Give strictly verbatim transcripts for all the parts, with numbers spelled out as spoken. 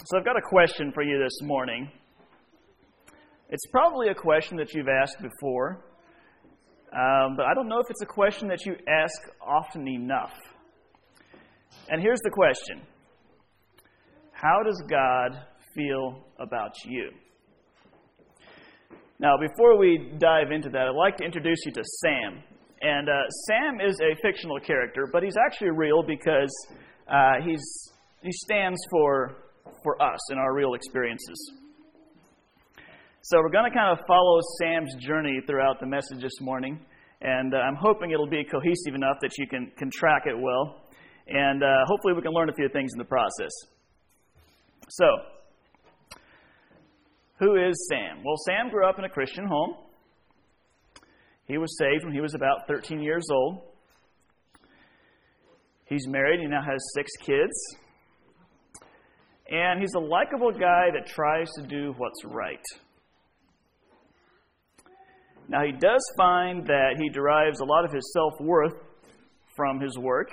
So I've got a question for you this morning. It's probably a question that you've asked before, um, but I don't know if it's a question that you ask often enough. And here's the question. How does God feel about you? Now, before we dive into that, I'd like to introduce you to Sam. And uh, Sam is a fictional character, but he's actually real because uh, he's he stands for for us in our real experiences. So we're going to kind of follow Sam's journey throughout the message this morning, and uh, I'm hoping it'll be cohesive enough that you can, can track it well, and uh, hopefully we can learn a few things in the process. So, who is Sam? Well, Sam grew up in a Christian home. He was saved when he was about thirteen years old. He's married. He now has six kids. And he's a likable guy that tries to do what's right. Now, he does find that he derives a lot of his self-worth from his work.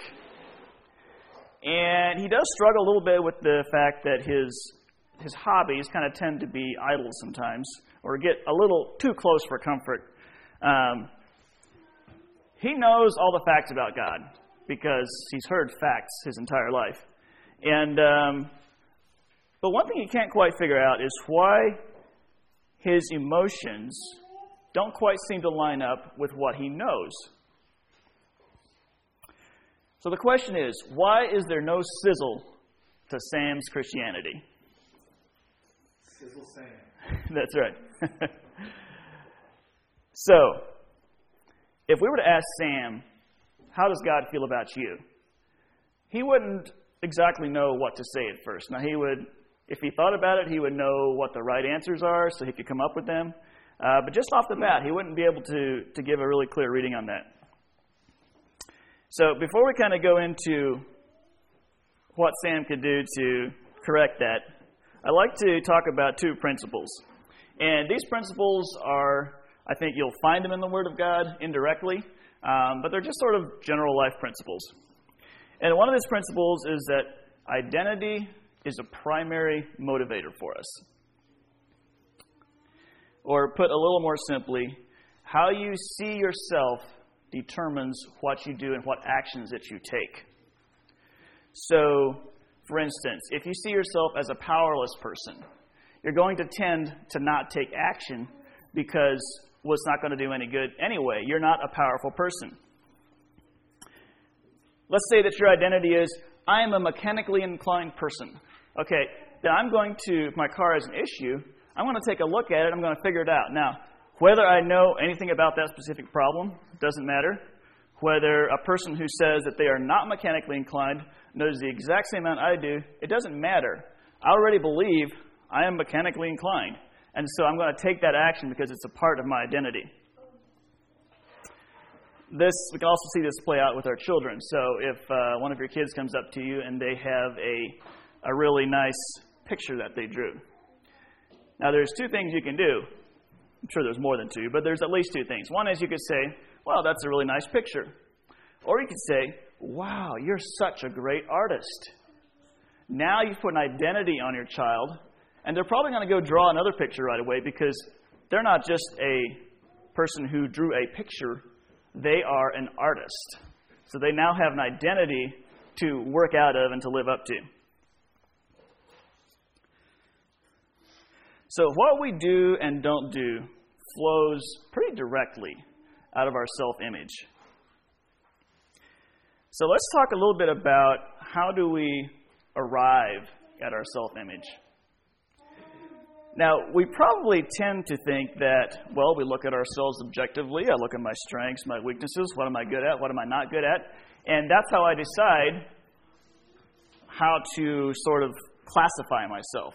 And he does struggle a little bit with the fact that his his hobbies kind of tend to be idle sometimes, or get a little too close for comfort. Um, he knows all the facts about God because he's heard facts his entire life. And um, but one thing he can't quite figure out is why his emotions don't quite seem to line up with what he knows. So the question is, why is there no sizzle to Sam's Christianity? Sizzle Sam. That's right. So, if we were to ask Sam, how does God feel about you? He wouldn't exactly know what to say at first. Now, he would, if he thought about it, he would know what the right answers are, so he could come up with them. Uh, but just off the bat, he wouldn't be able to, to give a really clear reading on that. So, before we kind of go into what Sam could do to correct that, I'd like to talk about two principles. And these principles are, I think you'll find them in the Word of God indirectly, um, but they're just sort of general life principles. And one of these principles is that identity is a primary motivator for us. Or put a little more simply, how you see yourself determines what you do and what actions that you take. So, for instance, if you see yourself as a powerless person, you're going to tend to not take action because well, it's not going to do any good anyway. You're not a powerful person. Let's say that your identity is, I am a mechanically inclined person. Okay, then I'm going to, if my car has an issue, I'm going to take a look at it, I'm going to figure it out. Now, whether I know anything about that specific problem doesn't matter. Whether a person who says that they are not mechanically inclined knows the exact same amount I do, it doesn't matter. I already believe I am mechanically inclined. And so I'm going to take that action because it's a part of my identity. This, we can also see this play out with our children. So if uh, one of your kids comes up to you and they have a, a really nice picture that they drew. Now there's two things you can do. I'm sure there's more than two, but there's at least two things. One is you could say, well, that's a really nice picture. Or you could say, wow, you're such a great artist. Now you've put an identity on your child, and they're probably going to go draw another picture right away because they're not just a person who drew a picture, they are an artist. So they now have an identity to work out of and to live up to. So what we do and don't do flows pretty directly out of our self-image. So let's talk a little bit about how do we arrive at our self-image. Now, we probably tend to think that, well, we look at ourselves objectively. I look at my strengths, my weaknesses, what am I good at, what am I not good at, and that's how I decide how to sort of classify myself.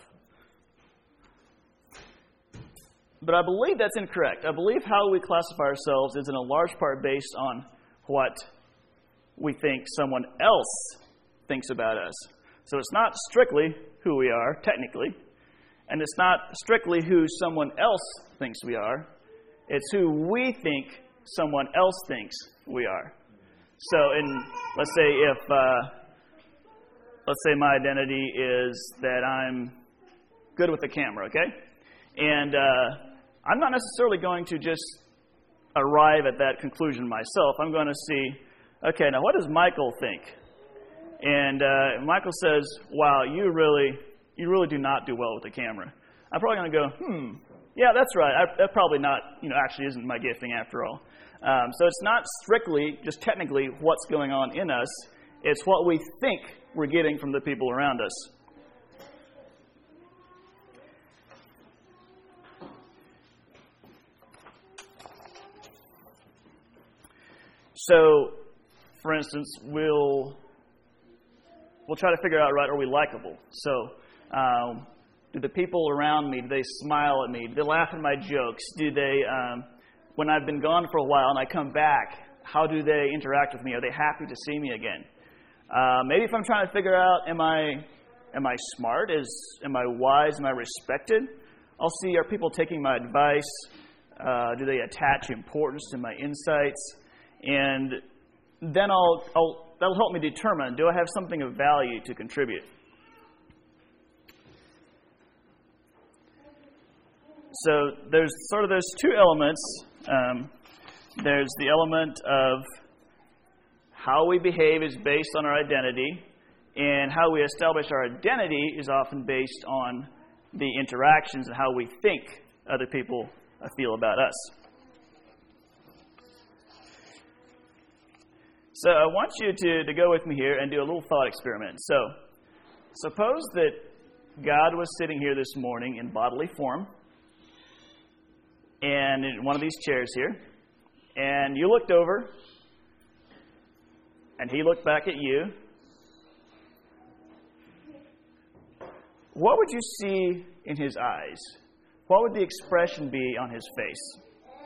But I believe that's incorrect. I believe how we classify ourselves is in a large part based on what we think someone else thinks about us. So it's not strictly who we are, technically, and it's not strictly who someone else thinks we are. It's who we think someone else thinks we are. So, in let's say if uh, let's say my identity is that I'm good with the camera, okay? And uh, I'm not necessarily going to just arrive at that conclusion myself. I'm going to see, okay, now what does Michael think? And uh, Michael says, wow, you really, you really do not do well with the camera. I'm probably going to go, hmm, yeah, that's right. I, that probably not, you know, actually isn't my gifting after all. Um, so it's not strictly, just technically, what's going on in us. It's what we think we're getting from the people around us. So, for instance, we'll we'll try to figure out, right, are we likable? So, um, do the people around me, do they smile at me? Do they laugh at my jokes? Do they, um, when I've been gone for a while and I come back, how do they interact with me? Are they happy to see me again? Uh, maybe if I'm trying to figure out, am I am I smart? Is am I wise? Am I respected? I'll see, are people taking my advice? Uh, do they attach importance to my insights? And then I'll, I'll that'll help me determine, do I have something of value to contribute? So there's sort of those two elements. Um, there's the element of how we behave is based on our identity, and how we establish our identity is often based on the interactions and how we think other people feel about us. So I want you to, to go with me here and do a little thought experiment. So suppose that God was sitting here this morning in bodily form, and in one of these chairs here, and you looked over, and he looked back at you. What would you see in his eyes? What would the expression be on his face?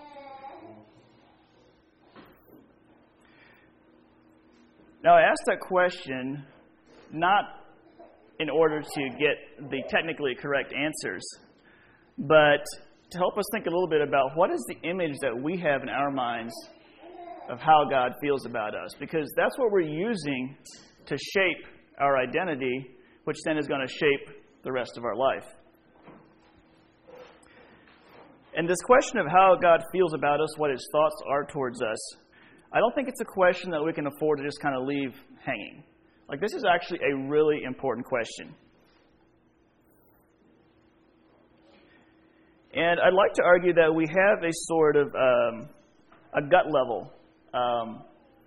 Now, I asked that question not in order to get the technically correct answers, but to help us think a little bit about what is the image that we have in our minds of how God feels about us. Because that's what we're using to shape our identity, which then is going to shape the rest of our life. And this question of how God feels about us, what his thoughts are towards us, I don't think it's a question that we can afford to just kind of leave hanging. Like, this is actually a really important question. And I'd like to argue that we have a sort of um, a gut level, um,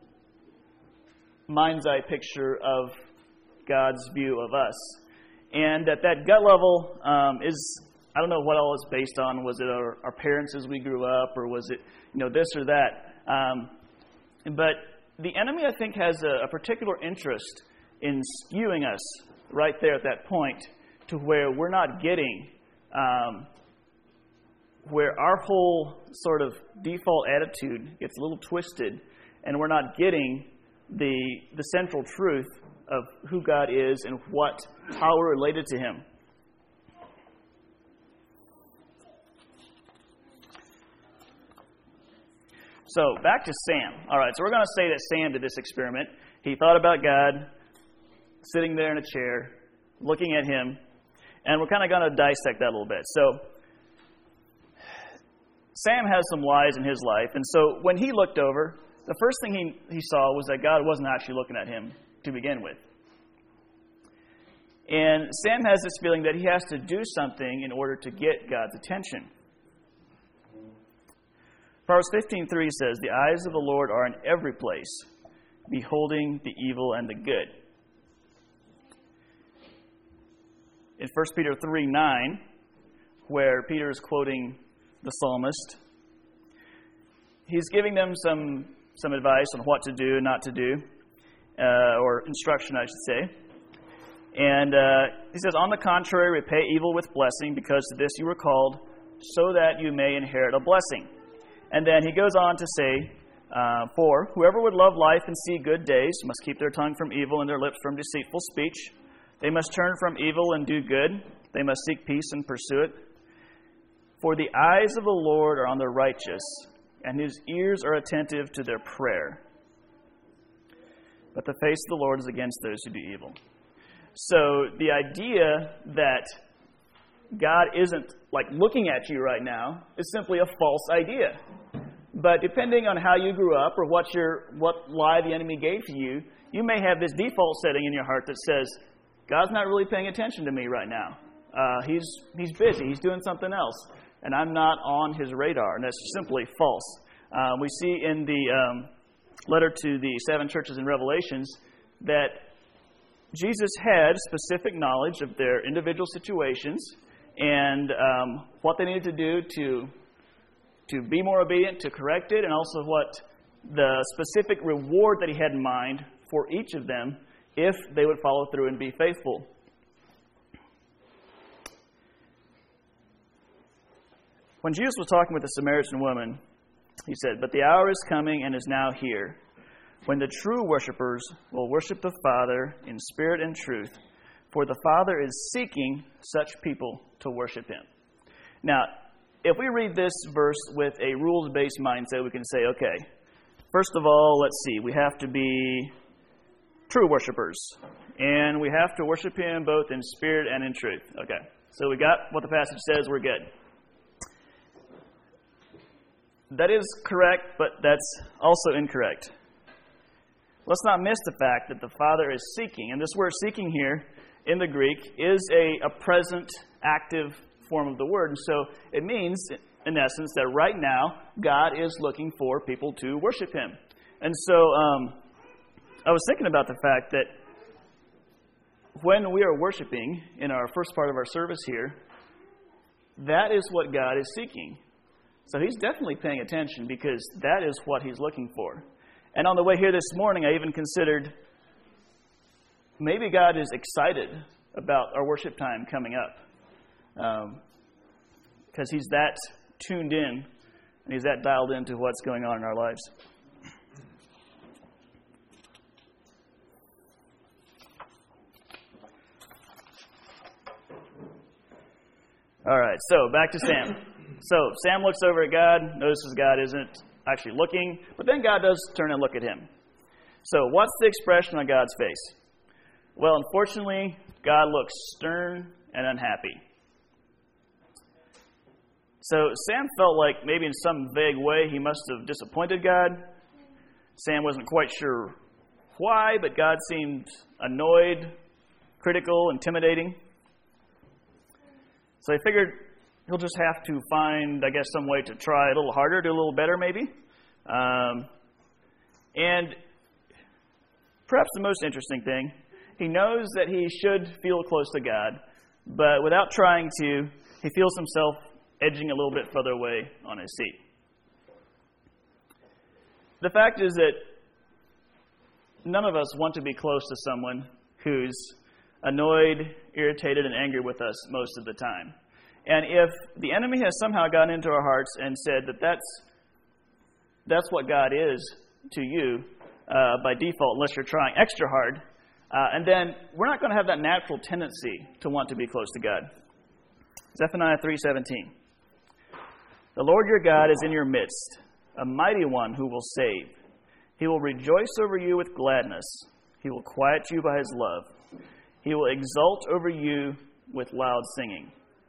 mind's eye picture of God's view of us. And at that gut level um, is, I don't know what all it's based on. Was it our, our parents as we grew up, or was it, you know, this or that? Um, But the enemy, I think, has a, a particular interest in skewing us right there at that point to where we're not getting, um, where our whole sort of default attitude gets a little twisted, and we're not getting the the central truth of who God is and what how we're related to him. So, back to Sam. All right, so we're going to say that Sam did this experiment. He thought about God, sitting there in a chair, looking at him, and we're kind of going to dissect that a little bit. So, Sam has some lies in his life, and so when he looked over, the first thing he, he saw was that God wasn't actually looking at him to begin with. And Sam has this feeling that he has to do something in order to get God's attention. Proverbs fifteen three says, "The eyes of the Lord are in every place, beholding the evil and the good." In First Peter three nine, where Peter is quoting the psalmist, he's giving them some, some advice on what to do and not to do, uh, or instruction, I should say. And uh, he says, "On the contrary, repay evil with blessing, because to this you were called, so that you may inherit a blessing." And then he goes on to say, uh, "For whoever would love life and see good days must keep their tongue from evil and their lips from deceitful speech. They must turn from evil and do good. They must seek peace and pursue it. For the eyes of the Lord are on the righteous, and his ears are attentive to their prayer. But the face of the Lord is against those who do evil." So the idea that God isn't like looking at you right now. It's simply a false idea. But depending on how you grew up or what your what lie the enemy gave to you, you may have this default setting in your heart that says, God's not really paying attention to me right now. Uh, he's he's busy. He's doing something else. And I'm not on his radar. And that's simply false. Uh, we see in the um, letter to the seven churches in Revelations that Jesus had specific knowledge of their individual situations and um, what they needed to do to to be more obedient, to correct it, and also what the specific reward that he had in mind for each of them if they would follow through and be faithful. When Jesus was talking with the Samaritan woman, he said, "But the hour is coming and is now here, when the true worshipers will worship the Father in spirit and truth, for the Father is seeking such people to worship him." Now, if we read this verse with a rules-based mindset, we can say, okay, first of all, let's see, we have to be true worshipers, and we have to worship him both in spirit and in truth. Okay, so we got what the passage says, we're good. That is correct, but that's also incorrect. Let's not miss the fact that the Father is seeking, and this word seeking here in the Greek is a, a present, active form of the word. And so it means, in essence, that right now, God is looking for people to worship him. And so um, I was thinking about the fact that when we are worshiping in our first part of our service here, that is what God is seeking. So he's definitely paying attention because that is what he's looking for. And on the way here this morning, I even considered maybe God is excited about our worship time coming up. Um, because he's that tuned in and he's that dialed into what's going on in our lives. All right, so back to Sam. So Sam looks over at God, notices God isn't actually looking, but then God does turn and look at him. So what's the expression on God's face? Well, unfortunately, God looks stern and unhappy. So Sam felt like maybe in some vague way he must have disappointed God. Sam wasn't quite sure why, but God seemed annoyed, critical, intimidating. So he figured he'll just have to find, I guess, some way to try a little harder, do a little better maybe. Um, and perhaps the most interesting thing, he knows that he should feel close to God, but without trying to, he feels himself edging a little bit further away on his seat. The fact is that none of us want to be close to someone who's annoyed, irritated, and angry with us most of the time. And if the enemy has somehow gotten into our hearts and said that that's, that's what God is to you uh, by default, unless you're trying extra hard, uh, and then we're not going to have that natural tendency to want to be close to God. Zephaniah three seventeen. The Lord your God is in your midst, a mighty one who will save. He will rejoice over you with gladness. He will quiet you by his love. He will exult over you with loud singing.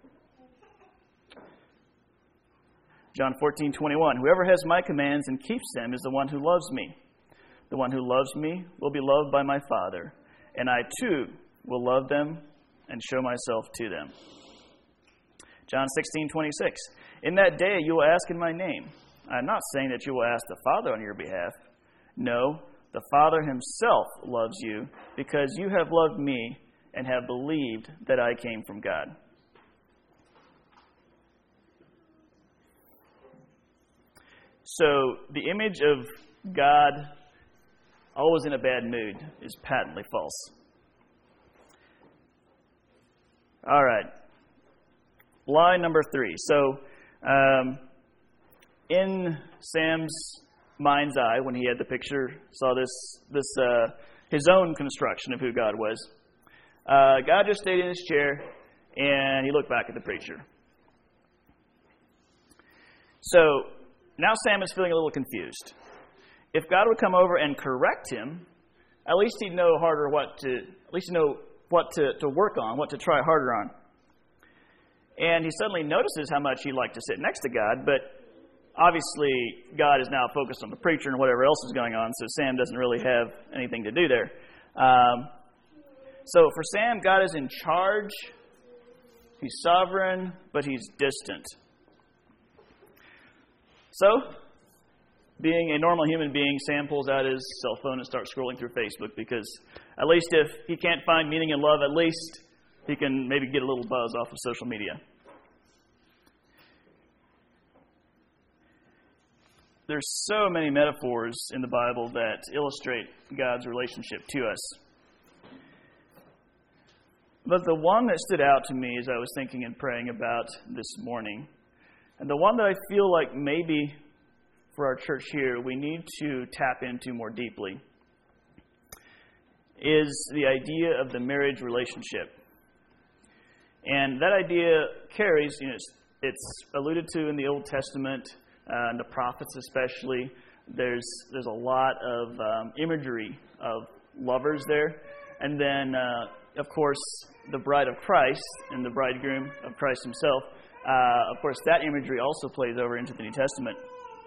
John fourteen twenty-one. Whoever has my commands and keeps them is the one who loves me. The one who loves me will be loved by my Father, and I too will love them and show myself to them. John sixteen twenty-six. In that day you will ask in my name. I am not saying that you will ask the Father on your behalf. No, the Father himself loves you because you have loved me and have believed that I came from God. So the image of God always in a bad mood is patently false. All right. Lie number three. So um, in Sam's mind's eye, when he had the picture, saw this, this uh, his own construction of who God was, uh, God just stayed in his chair and he looked back at the preacher. So now Sam is feeling a little confused. If God would come over and correct him, at least he'd know harder what to, at least know what to, to work on, what to try harder on. And he suddenly notices how much he liked to sit next to God, but obviously God is now focused on the preacher and whatever else is going on, so Sam doesn't really have anything to do there. Um, so for Sam, God is in charge, he's sovereign, but he's distant. So, being a normal human being, Sam pulls out his cell phone and starts scrolling through Facebook, because at least if he can't find meaning in love, at least he can maybe get a little buzz off of social media. There's so many metaphors in the Bible that illustrate God's relationship to us. But the one that stood out to me as I was thinking and praying about this morning, and the one that I feel like maybe for our church here we need to tap into more deeply, is the idea of the marriage relationship. And that idea carries, you know, it's, it's alluded to in the Old Testament, uh, and the prophets especially. There's there's a lot of um, imagery of lovers there. And then, uh, of course, the bride of Christ and the bridegroom of Christ himself. Uh, of course, that imagery also plays over into the New Testament.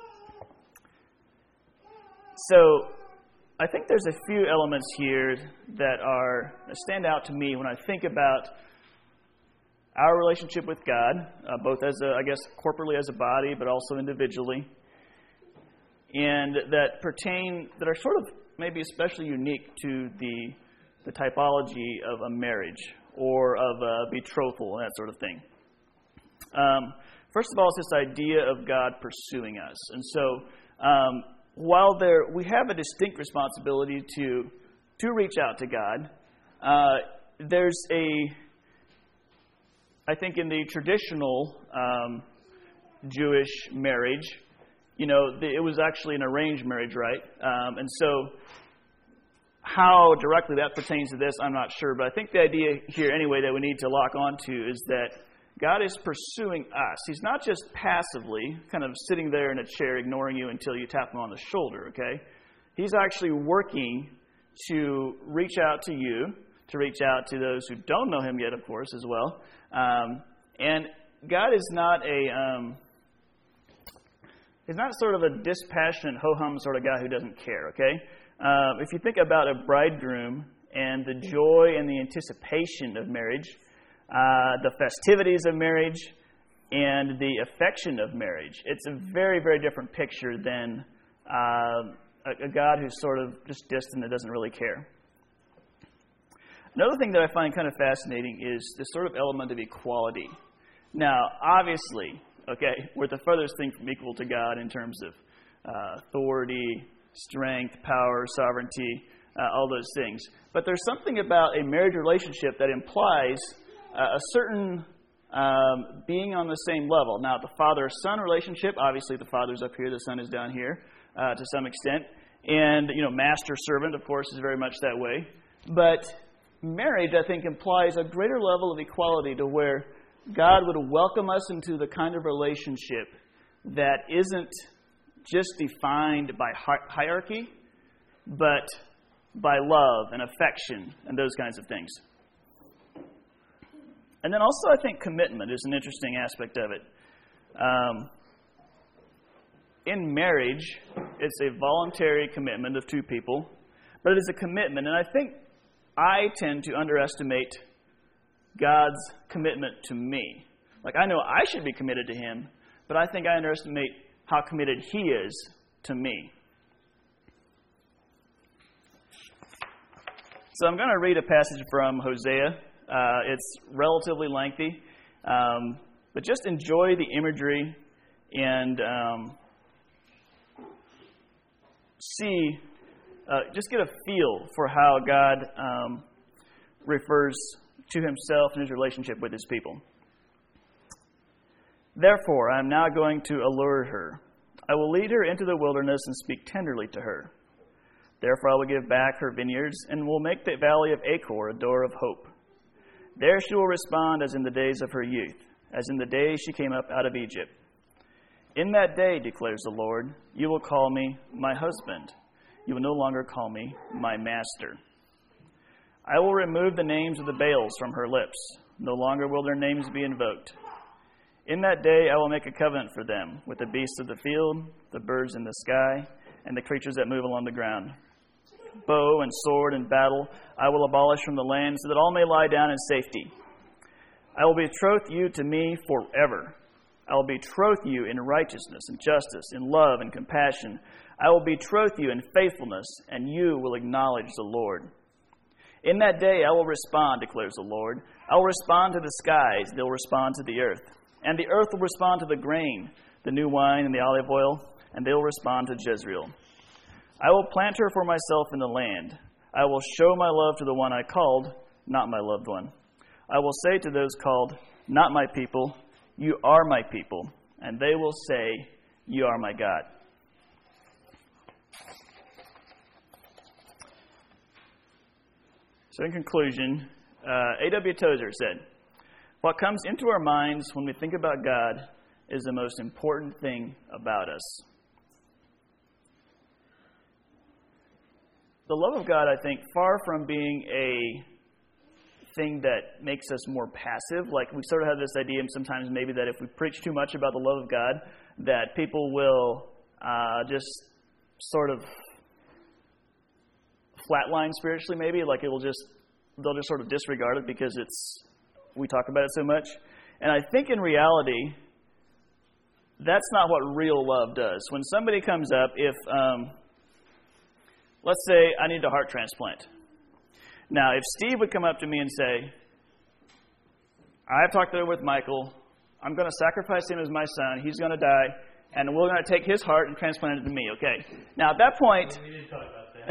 So, I think there's a few elements here that are that stand out to me when I think about our relationship with God, uh, both as a, I guess, corporately as a body, but also individually, and that pertain, that are sort of maybe especially unique to the the typology of a marriage or of a betrothal and that sort of thing. Um, first of all, it's this idea of God pursuing us. And so, um, while there we have a distinct responsibility to to reach out to God, uh, there's a, I think in the traditional um, Jewish marriage, you know, it was actually an arranged marriage, right? Um, and so, how directly that pertains to this, I'm not sure. But I think the idea here, anyway, that we need to lock onto is that God is pursuing us. He's not just passively kind of sitting there in a chair ignoring you until you tap him on the shoulder, okay? He's actually working to reach out to you, to reach out to those who don't know him yet, of course, as well. Um, and God is not a, um, he's not sort of a dispassionate, ho-hum sort of guy who doesn't care, okay? Um, if you think about a bridegroom and the joy and the anticipation of marriage, Uh, the festivities of marriage, and the affection of marriage. It's a very, very different picture than uh, a, a God who's sort of just distant and doesn't really care. Another thing that I find kind of fascinating is this sort of element of equality. Now, obviously, okay, we're the furthest thing from equal to God in terms of uh, authority, strength, power, sovereignty, uh, all those things. But there's something about a marriage relationship that implies Uh, a certain um, being on the same level. Now, the father-son relationship, obviously the father's up here, the son is down here uh, to some extent. And, you know, master-servant, of course, is very much that way. But marriage, I think, implies a greater level of equality to where God would welcome us into the kind of relationship that isn't just defined by hi- hierarchy, but by love and affection and those kinds of things. And then also, I think commitment is an interesting aspect of it. Um, in marriage, it's a voluntary commitment of two people, but it is a commitment. And I think I tend to underestimate God's commitment to me. Like, I know I should be committed to him, but I think I underestimate how committed he is to me. So I'm going to read a passage from Hosea. Uh, it's relatively lengthy, um, but just enjoy the imagery and um, see, uh, just get a feel for how God um, refers to himself and his relationship with his people. Therefore, I am now going to allure her. I will lead her into the wilderness and speak tenderly to her. Therefore, I will give back her vineyards and will make the valley of Achor a door of hope. There she will respond as in the days of her youth, as in the day she came up out of Egypt. In that day, declares the Lord, you will call me my husband. You will no longer call me my master. I will remove the names of the Baals from her lips. No longer will their names be invoked. In that day I will make a covenant for them with the beasts of the field, the birds in the sky, and the creatures that move along the ground. Bow and sword and battle I will abolish from the land, so that all may lie down in safety. I will betroth you to me forever. I will betroth you in righteousness and justice, in love and compassion. I will betroth you in faithfulness, and you will acknowledge the Lord. In that day I will respond, declares the Lord. I will respond to the skies, they will respond to the earth. And the earth will respond to the grain, the new wine and the olive oil, and they will respond to Jezreel. I will plant her for myself in the land. I will show my love to the one I called, not my loved one. I will say to those called, not my people, you are my people. And they will say, you are my God. So in conclusion, uh, A W Tozer said, what comes into our minds when we think about God is the most important thing about us. The love of God, I think, far from being a thing that makes us more passive, like we sort of have this idea sometimes maybe that if we preach too much about the love of God, that people will uh, just sort of flatline spiritually maybe, like it will just, they'll just sort of disregard it because it's, we talk about it so much. And I think in reality, that's not what real love does. When somebody comes up, if, um, let's say I need a heart transplant. Now, if Steve would come up to me and say, I've talked there with Michael, I'm going to sacrifice him as my son, he's going to die, and we're going to take his heart and transplant it to me, okay? Now, at that point... We didn't talk about that.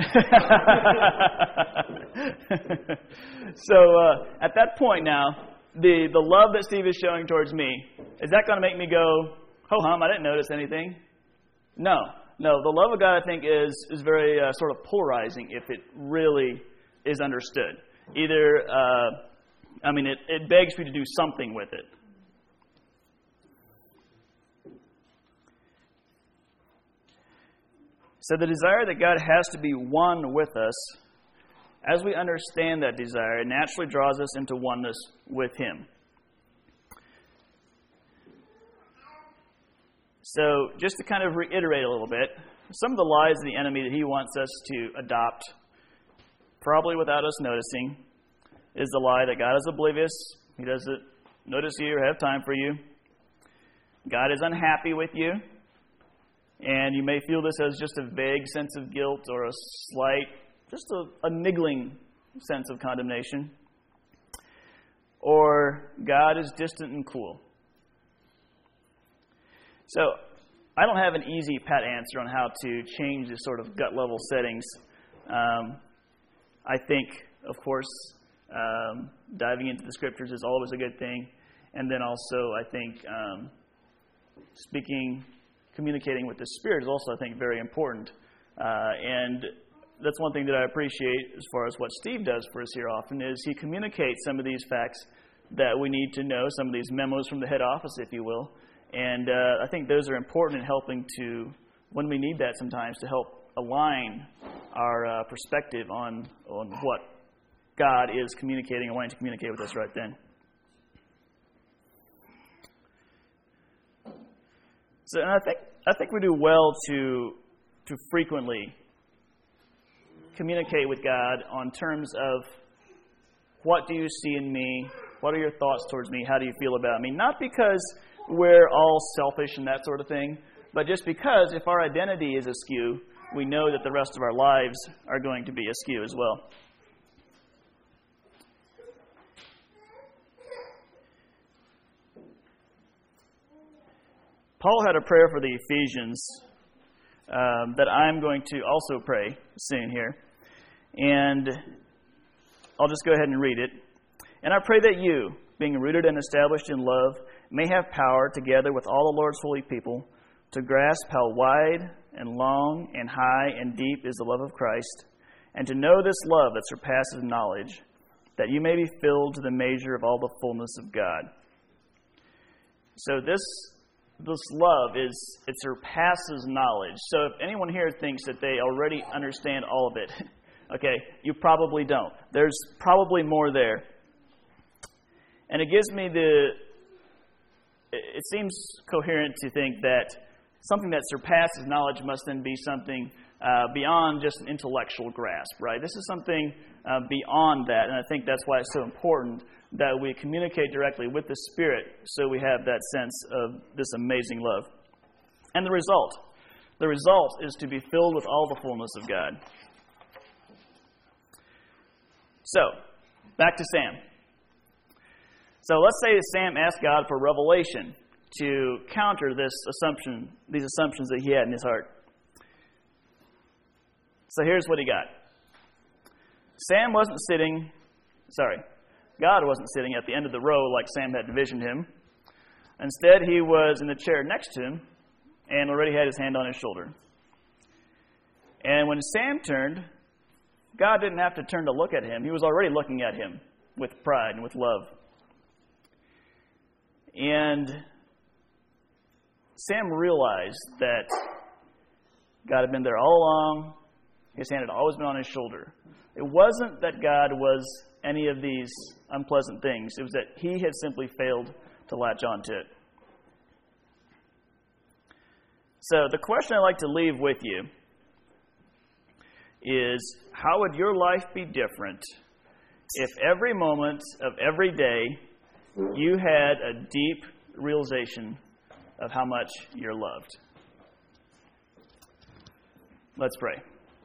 So, uh, at that point now, the, the love that Steve is showing towards me, is that going to make me go, ho-hum, I didn't notice anything? No. No, the love of God, I think, is, is very uh, sort of polarizing if it really is understood. Either, uh, I mean, it, it begs for you to do something with it. So the desire that God has to be one with us, as we understand that desire, it naturally draws us into oneness with Him. So just to kind of reiterate a little bit, some of the lies of the enemy that he wants us to adopt, probably without us noticing, is the lie that God is oblivious. He doesn't notice you or have time for you. God is unhappy with you. And you may feel this as just a vague sense of guilt or a slight, just a, a niggling sense of condemnation. Or God is distant and cool. So I don't have an easy pat answer on how to change this sort of gut level settings. Um, I think, of course, um, diving into the Scriptures is always a good thing. And then also, I think, um, speaking... communicating with the Spirit is also, I think, very important. Uh, and that's one thing that I appreciate as far as what Steve does for us here often, is he communicates some of these facts that we need to know, some of these memos from the head office, if you will. And uh, I think those are important in helping to, when we need that sometimes, to help align our uh, perspective on, on what God is communicating and wanting to communicate with us right then. So, and I think I think we do well to to frequently communicate with God on terms of, what do you see in me? What are your thoughts towards me? How do you feel about me? Not because we're all selfish and that sort of thing, but just because if our identity is askew, we know that the rest of our lives are going to be askew as well. Paul had a prayer for the Ephesians um, that I'm going to also pray soon here. And I'll just go ahead and read it. And I pray that you, being rooted and established in love, may have power, together with all the Lord's holy people, to grasp how wide and long and high and deep is the love of Christ, and to know this love that surpasses knowledge, that you may be filled to the measure of all the fullness of God. So this... This love is, it surpasses knowledge. So if anyone here thinks that they already understand all of it, okay, you probably don't. There's probably more there. And it gives me the it seems coherent to think that something that surpasses knowledge must then be something uh, beyond just an intellectual grasp, right? This is something uh, beyond that, and I think that's why it's so important that we communicate directly with the Spirit so we have that sense of this amazing love. And the result. The result is to be filled with all the fullness of God. So, back to Sam. So let's say Sam asked God for revelation to counter this assumption, these assumptions that he had in his heart. So here's what he got. Sam wasn't sitting, sorry, God wasn't sitting at the end of the row like Sam had envisioned him. Instead, he was in the chair next to him and already had his hand on his shoulder. And when Sam turned, God didn't have to turn to look at him. He was already looking at him with pride and with love. And Sam realized that God had been there all along. His hand had always been on his shoulder. It wasn't that God was any of these unpleasant things. It was that he had simply failed to latch on to it. So the question I'd like to leave with you is, how would your life be different if every moment of every day you had a deep realization of how much you're loved? Let's pray.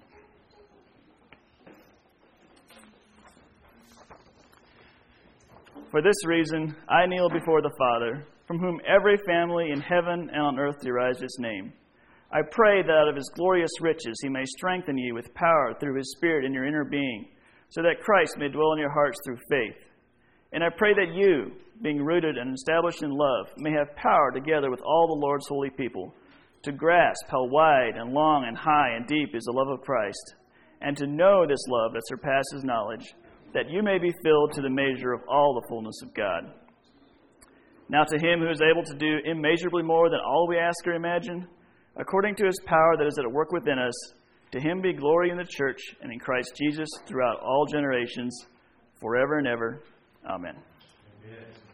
For this reason, I kneel before the Father, from whom every family in heaven and on earth derives its name. I pray that out of his glorious riches he may strengthen you with power through his Spirit in your inner being, so that Christ may dwell in your hearts through faith. And I pray that you, being rooted and established in love, may have power together with all the Lord's holy people to grasp how wide and long and high and deep is the love of Christ, and to know this love that surpasses knowledge, that you may be filled to the measure of all the fullness of God. Now to him who is able to do immeasurably more than all we ask or imagine, according to his power that is at work within us, to him be glory in the church and in Christ Jesus throughout all generations, forever and ever. Amen. Amen.